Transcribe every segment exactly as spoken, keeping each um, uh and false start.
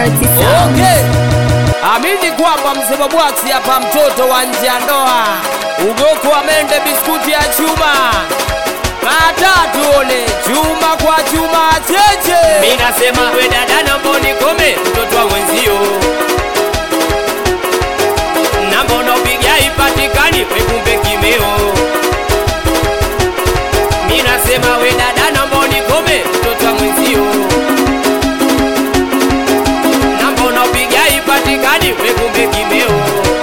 Marty Sound. Okay. Amini kwamba msema bwaksi hapa mtoto wa nje ya ndoa. Ugoko wa mende biskuti ya chuma. Kata tuone chuma kwa chuma cheche. Mimi nasema we dada naomba unikome mtoto wa mwenzio. Namba unapiga ipatikani we kumbe kimeo. Mimi nasema we dada naomba unikome mtoto wa mwenzio. Namba unapiga ipatikani we kumbe kimeo.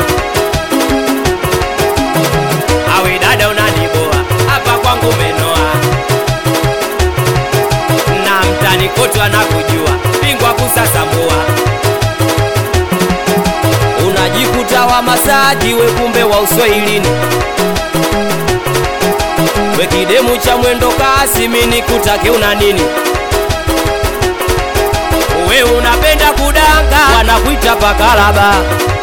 Awe dada unaniboa hapa kwangu menoa. Na mtani kote anakujua bingwa kusasambua. Unajikuta wa masaji we kumbe wa uswahilini. We kidemu cha mwendo kasi mini kutake una nini. We unapenda kudanga Wanakuita pakalaba.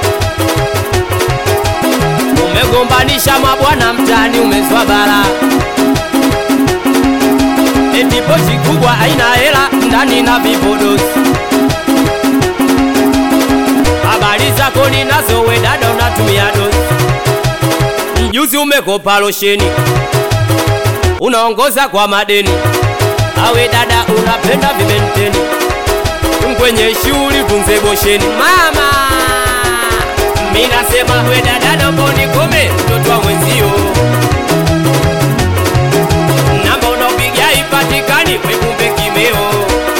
umegombanisha mabwana mtani umezwa bara. Eti pochi kubwa haina hela ndani na vipodozi. Habari zako ninazo we dada unatumia dozi. Mjuzi umekopa losheni unaongoza kwa madeni. Awe dada unapenda vimenteni kwenye shuli tunze bosheni. Mama Mimi nasema we dada naomba unikome mtoto wa mwenzio. Namba unapiga ipatikani we kumbe kimeo.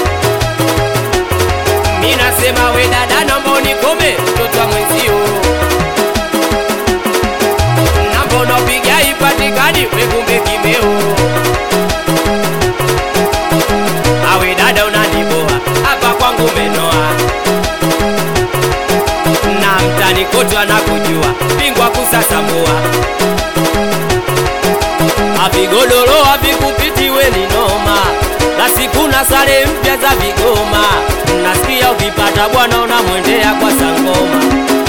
Mimi nasema we dada naomba unikome mtoto wa mwenzio. Namba unapiga ipatikani we kumbe kimeo. Awe dada unaniboa hapa kwangu menoa. Na mtani kote anakujua bingwa kusasambua. Avigodoro avikupiti we ni noma. La siku na sare mpya za vigoma. Nasikia ukipata bwana unamwendea kwa sangoma.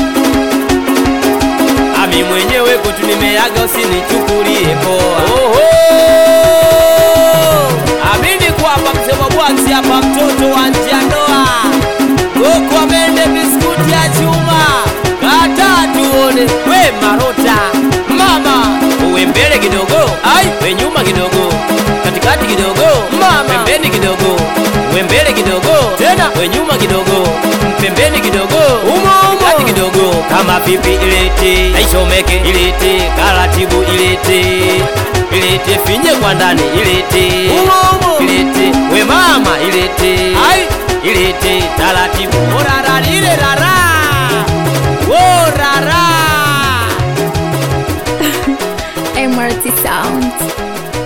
Ami mwenyewe kutu nimeaga usinichukulie poa. Oho. Amini kwamba msema bwaksi hapa mtoto wa nje ya ndoa. Goko wa mende biskuti ya chuma. Kata tuone we marota. Mama Uwe mbele kidogo, ai we nyuma kidogo. Katikati kidogo, Mama. pembeni kidogo. Uwe mbele kidogo, Tena. we nyuma kidogo. Pembeni kidogo, Umo, umo. kati kidogo. Kama pipi ilete, aishomeke ilete. Karatibu ilete, ilete finye kwa ndani ilete. Umo, umo. Ilete, we mama ilete. Ai. Ilete taratibu. Orara lile rara. Oh rara. Marty Sound.